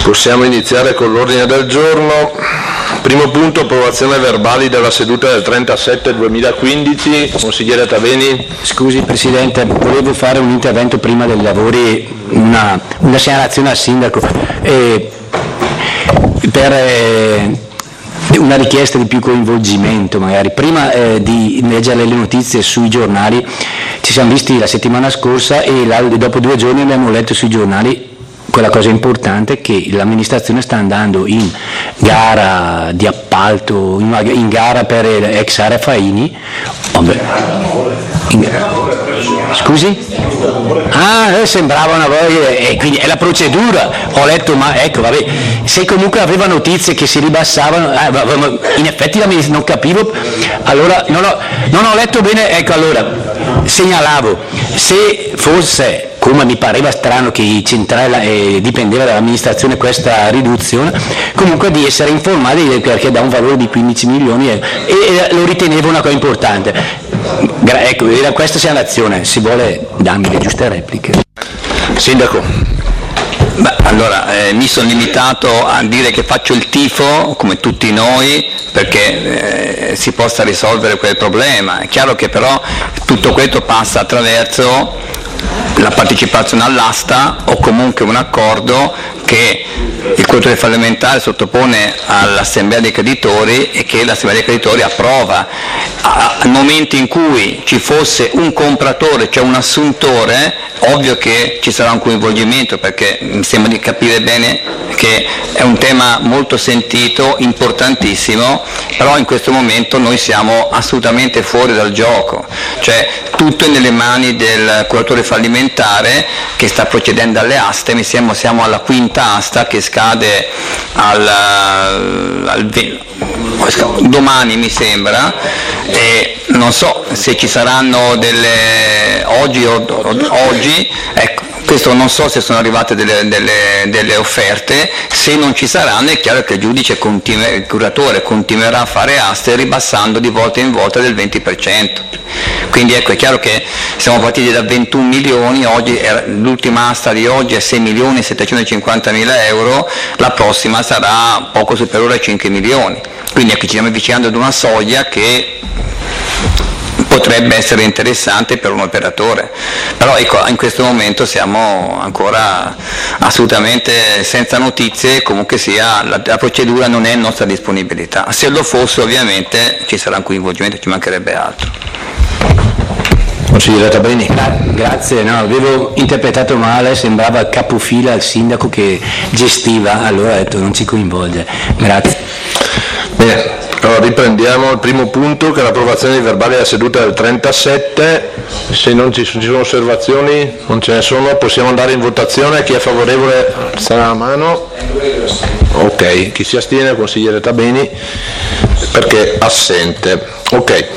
Possiamo iniziare con l'ordine del giorno. Primo punto, approvazione verbali della seduta del 30/7/2015. Consigliere Tabeni. Scusi Presidente, volevo fare un intervento prima dei lavori, una segnalazione al Sindaco per una richiesta di più coinvolgimento magari. Prima di leggere le notizie sui giornali, ci siamo visti la settimana scorsa e dopo 2 giorni abbiamo letto sui giornali quella cosa importante, che l'amministrazione sta andando in gara di appalto, in gara per ex area Faini. Scusi? Sembrava una volta, e quindi è la procedura, ho letto, ma ecco, vabbè, se comunque aveva notizie che si ribassavano, in effetti non capivo, allora non ho letto bene, ecco, allora segnalavo, se fosse, come mi pareva strano che dipendeva dall'amministrazione questa riduzione, comunque di essere informati, perché da un valore di 15 milioni e lo ritenevo una cosa importante. Ecco, era questa segnalazione, si vuole darmi le giuste repliche. Sindaco. Allora, mi sono limitato a dire che faccio il tifo, come tutti noi, perché si possa risolvere quel problema. È chiaro che però tutto questo passa attraverso la partecipazione all'asta o comunque un accordo che il curatore fallimentare sottopone all'assemblea dei creditori e che l'assemblea dei creditori approva. Al momento in cui ci fosse un compratore, cioè un assuntore, ovvio che ci sarà un coinvolgimento, perché mi sembra di capire bene che è un tema molto sentito, importantissimo, però in questo momento noi siamo assolutamente fuori dal gioco, cioè tutto è nelle mani del curatore fallimentare che sta procedendo alle aste. Mi sembra siamo alla 5ª asta che scade domani, mi sembra, e non so se ci saranno oggi, ecco, questo non so se sono arrivate delle offerte. Se non ci saranno è chiaro che il curatore continuerà a fare aste ribassando di volta in volta del 20%. Quindi ecco, è chiaro che siamo partiti da 21 milioni, l'ultima asta di oggi è 6.750.000 euro, la prossima sarà poco superiore ai 5 milioni. Quindi ecco, ci stiamo avvicinando ad una soglia che potrebbe essere interessante per un operatore, però ecco, in questo momento siamo ancora assolutamente senza notizie. Comunque sia, la procedura non è in nostra disponibilità. Se lo fosse ovviamente ci sarà un coinvolgimento, ci mancherebbe altro. Consigliere Tabeni. Grazie, no, avevo interpretato male, sembrava capofila al sindaco che gestiva, allora ho detto non ci coinvolge. Grazie. Bene, allora riprendiamo il primo punto, che è l'approvazione dei verbali della seduta del 37. Se non ci sono osservazioni, non ce ne sono, possiamo andare in votazione. Chi è favorevole alzerà la mano. Ok, chi si astiene, consigliere Tabeni, perché assente. Ok.